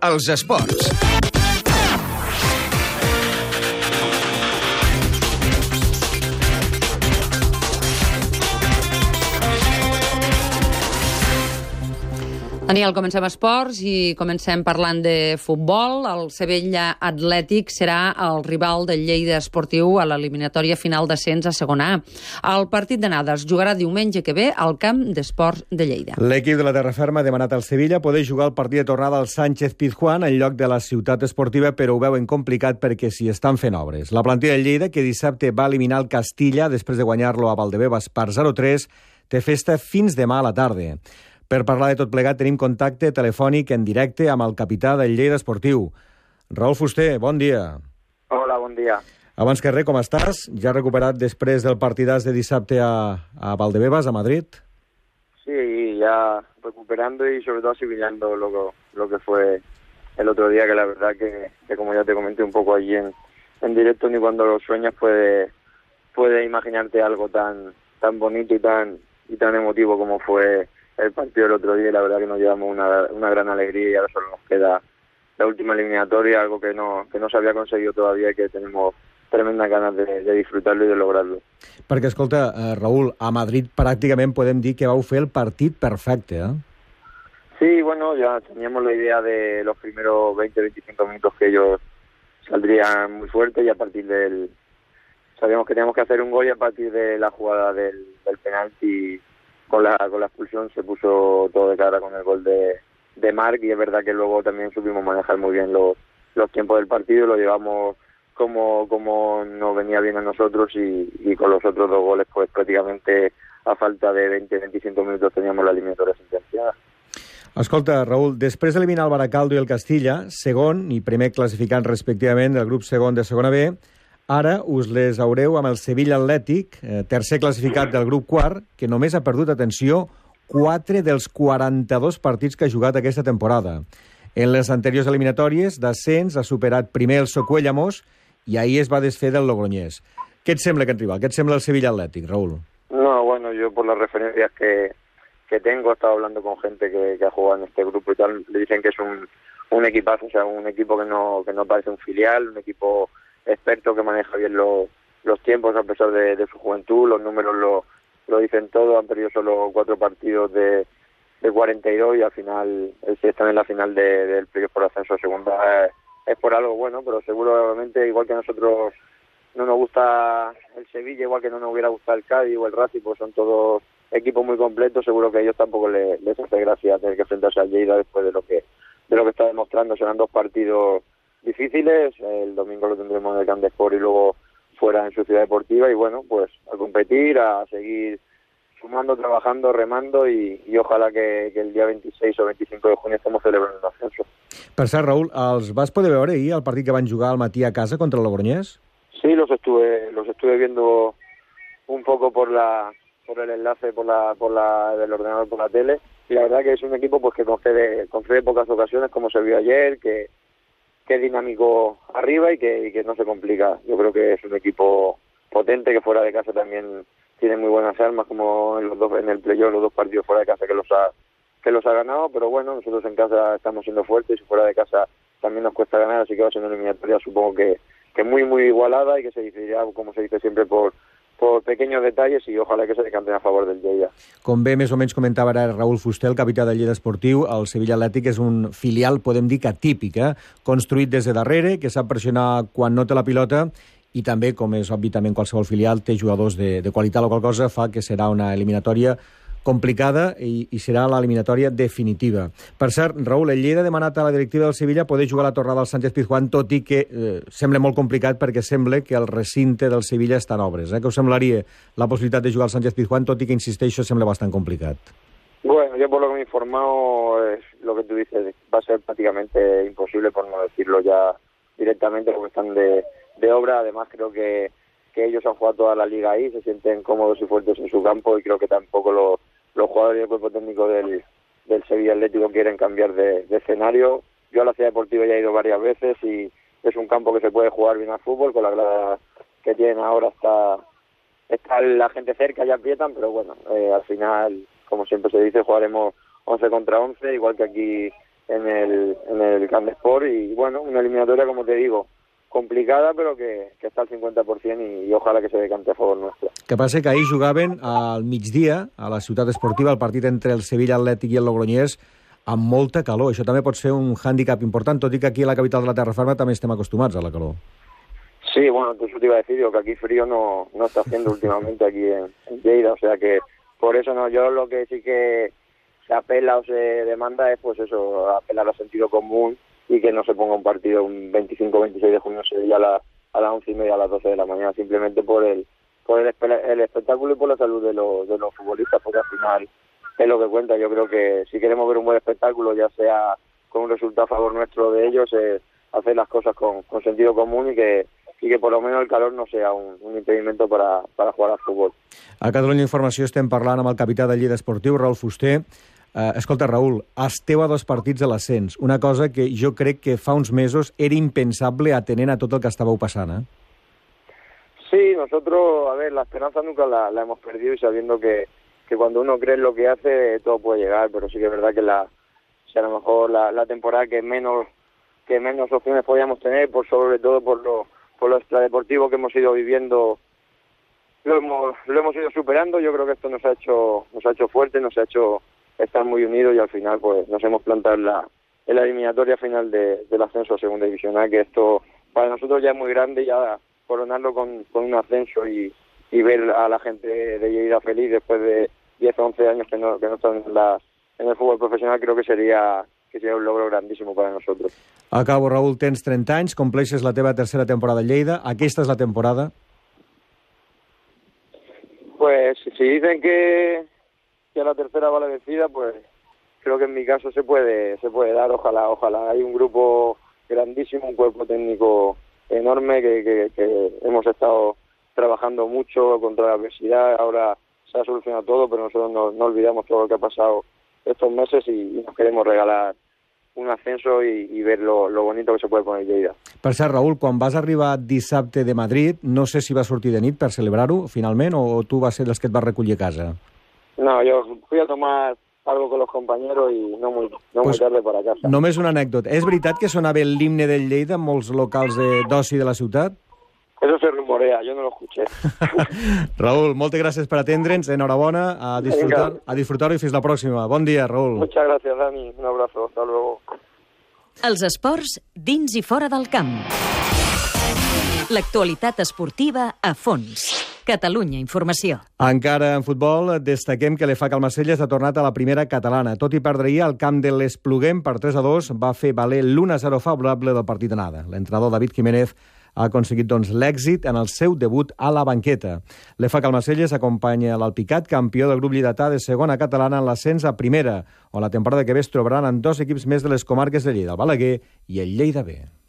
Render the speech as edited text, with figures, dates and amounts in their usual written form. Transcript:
Els esports. Daniel, comencem esports i comencem parlant de futbol. El Sevilla Atlètic serà el rival del Lleida Esportiu a l'eliminatòria final d'ascens a segona A. El partit d'anada es jugarà diumenge que ve al camp d'esports de Lleida. L'equip de la Terraferma ha demanat al Sevilla poder jugar el partit de tornada al Sánchez Pizjuán en lloc de la ciutat esportiva, però ho veuen complicat perquè s'hi estan fent obres. La plantilla del Lleida, que dissabte va eliminar el Castilla després de guanyar-lo a Valdebebas per 0-3, té festa fins demà a la tarda. Per parlar de tot plegat tenim contacte telefònic en directe amb el capità del Lleida Esportiu. Raül Fuster, bon dia. Hola, bon dia. Abans que res, com estàs? Ja recuperat després del partidàs de dissabte a Valdebebas, a Madrid? Sí, ya recuperando y sobre todo asimilando lo que fue el otro día, que la verdad que como ya te comenté un poco allí en directo, ni cuando lo sueñas puedes imaginarte algo tan bonito y tan emotivo como fue el partido del otro día. Y la verdad que nos llevamos una gran alegría y ahora solo nos queda la última eliminatoria, algo que no se había conseguido todavía y que tenemos tremendas ganas de disfrutarlo y de lograrlo. Perquè, escolta, Raül, a Madrid pràcticament podem dir que vau fer el partit perfecte, eh? Sí, bueno, ya teníamos la idea de los primeros 20-25 minutos que ellos saldrían muy fuerte y a partir sabíamos que teníamos que hacer un gol y a partir de la jugada del penalti con la expulsión se puso todo de cara con el gol de Marc, y es verdad que luego también supimos manejar muy bien los tiempos del partido, lo llevamos como nos venía bien a nosotros y con los otros dos goles pues prácticamente a falta de 20-25 minutos teníamos la eliminatoria sentenciada. Escolta, Raül, després d'eliminar el Baracaldo i el Castilla, segon i primer classificant respectivament del grup segon de segona B, ara us les haureu amb el Sevilla Atlètic, tercer classificat del grup quart, que només ha perdut, atenció, 4 dels 42 partits que ha jugat aquesta temporada. En les anteriors eliminatòries d'ascens ha superat primer el Socuéllamos i ahir es va desfer del Logroñés. Què et sembla aquest rival? Què et sembla el Sevilla Atlètic, Raül? No, bueno, yo por las referencias que tengo, he estado hablando con gente que ha jugado en este grupo y tal, le dicen que es un equipazo, o sea, un equipo que no parece un filial, un equipo experto que maneja bien los tiempos a pesar de su juventud, los números lo dicen todo, han perdido solo 4 partidos de 42 y al final, si están en la final del playoff por ascenso a segunda, es por algo bueno, pero seguramente igual que a nosotros no nos gusta el Sevilla, igual que no nos hubiera gustado el Cádiz o el Racing, pues son todos equipos muy completos, seguro que a ellos tampoco les hace gracia tener que enfrentarse al Lleida después de lo que está demostrando. Serán 2 partidos difíciles, el domingo lo tendremos en el Camp de Sport y luego fuera en su ciudad deportiva, y bueno, pues a competir, a seguir sumando, trabajando, remando y ojalá que el día 26 o 25 de junio estemos celebrando el ascenso. Per cert, Raül, els vas poder veure ahir el partit que van jugar al matí a casa contra el Logroñés? Sí, los estuve viendo un poco por el enlace del ordenador por la tele, y la verdad que es un equipo pues que concede pocas ocasiones, como se vio ayer, que es dinámico arriba y que no se complica. Yo creo que es un equipo potente, que fuera de casa también tiene muy buenas armas, como en el playoff, los 2 partidos fuera de casa que los ha ganado, pero bueno, nosotros en casa estamos siendo fuertes y fuera de casa también nos cuesta ganar, así que va a ser una eliminatoria supongo que muy muy igualada y que se decidirá, como se dice siempre, por pequeños detalles, i ojalà que se decanten a favor del Lleida. Com bé més o menys comentava ara Raül Fuster, el capità del Lleida Esportiu, el Sevilla Atlètic és un filial, podem dir que atípic, construït des de darrere, que sap pressionar quan no té la pilota, i també, com és obvi també en qualsevol filial, té jugadors de qualitat, o qual cosa fa que serà una eliminatòria complicada i serà l'eliminatòria definitiva. Per cert, Raül, el Lleida ha demanat a la directiva del Sevilla poder jugar la tornada al Sánchez Pizjuán, tot i que sembla molt complicat perquè sembla que el recinte del Sevilla està en obres. Què us semblaria la possibilitat de jugar al Sánchez Pizjuán, tot i que, insisteixo, sembla bastant complicat? Bueno, yo por lo que me he informado, es lo que tú dices, va a ser prácticamente imposible, por no decirlo ya directamente, porque están de obra. Además creo que ellos han jugado toda la liga ahí, se sienten cómodos y fuertes en su campo, y creo que tampoco los jugadores y el cuerpo técnico del Sevilla Atlético quieren cambiar de escenario. Yo a la ciudad deportiva ya he ido varias veces y es un campo que se puede jugar bien al fútbol, con la grada que tienen ahora está la gente cerca, ya aprietan, pero bueno, al final, como siempre se dice, jugaremos 11 contra 11, igual que aquí en el Camp de Sport, y bueno, una eliminatoria, como te digo, complicada, però que està al 50% i ojalà que se decante a favor nostre. Que passa que ahir jugaven al migdia, a la ciutat esportiva, el partit entre el Sevilla Atlètic i el Logroñés, amb molta calor. Això també pot ser un hàndicap important, tot i que aquí a la capital de la terra ferma també estem acostumats a la calor. Sí, bueno, eso te iba a decir, que aquí frío no está haciendo últimamente aquí en Lleida, o sea que por eso no, yo lo que sí que se apela o se demanda es pues eso, apelar al sentido común y que no se ponga un partido un 25-26 de junio en Sevilla a las 11:30, a las 12 de la mañana, simplemente por el espectáculo y por la salud de los futbolistas, porque al final es lo que cuenta. Yo creo que si queremos ver un buen espectáculo, ya sea con un resultado a favor nuestro de ellos, hacer las cosas con sentido común y que por lo menos el calor no sea un impedimento para jugar al fútbol. A Catalunya Informació estem parlant amb el capità de Lleida Esportiu, Raül Fuster. Escolta, Raül, esteu a 2 partits de l'ascens, una cosa que jo crec que fa uns mesos era impensable atenent a tot el que estàveu passant, ¿eh? Sí, nosotros, a ver, la esperanza nunca la hemos perdido, y sabiendo que cuando uno cree en lo que hace, todo puede llegar, pero sí que es verdad que a lo mejor la temporada que menos opciones podíamos tener, sobre todo por lo extradeportivo que hemos ido viviendo, lo hemos ido superando. Yo creo que esto nos ha hecho fuertes, nos ha hecho estar muy unidos, y al final pues nos hemos plantado en la eliminatoria final del ascenso a Segunda División A, que esto para nosotros ya es muy grande, ya coronarlo con un ascenso y ver a la gente de Lleida feliz después de 10 o 11 años que no están en el fútbol profesional, creo que sería un logro grandísimo para nosotros. Acabo, Raül, tens 30 anys, compleixes la teva tercera temporada a Lleida. Aquesta és la temporada? Pues si dicen que la tercera va la vencida, pues creo que en mi caso se puede dar, ojalá. Hay un grupo grandísimo, un cuerpo técnico enorme que hemos estado trabajando mucho contra la adversidad. Ahora se ha solucionado todo, pero nosotros no olvidamos todo lo que ha pasado estos meses y nos queremos regalar un ascenso y ver lo bonito que se puede poner Lleida. Per cert, Raül, quan vas arribar dissabte de Madrid, no sé si vas sortir de nit per celebrar-ho, finalment, o tu vas ser dels que et vas recollir a casa? No, yo fui a tomar algo con los compañeros y no muy tarde para casa. Només una anècdota. És veritat que sonava l'himne del Lleida en molts locals d'oci de la ciutat? Eso se rumorea, yo no lo escuché. Raül, moltes gràcies per atendre'ns, enhorabona, a disfrutar-ho i fins la pròxima. Bon dia, Raül. Muchas gracias, Dani. Un abrazo, hasta luego. Els esports dins i fora del camp. L'actualitat esportiva a fons. Catalunya Informació. Encara en futbol, destaquem que l'EFAC Almacelles ha tornat a la primera catalana. Tot i perdre ahir al camp de l'Espluguem per 3-2, va fer valer l'1-0 favorable del partit d'anada. L'entrenador David Jiménez ha aconseguit l'èxit en el seu debut a la banqueta. L'EFAC Almacelles acompanya l'Alpicat, campió del grup lleidatà de segona catalana en l'ascens a primera, on la temporada que ve es trobaran en 2 equips més de les comarques de Lleida, el Balaguer i el Lleida B.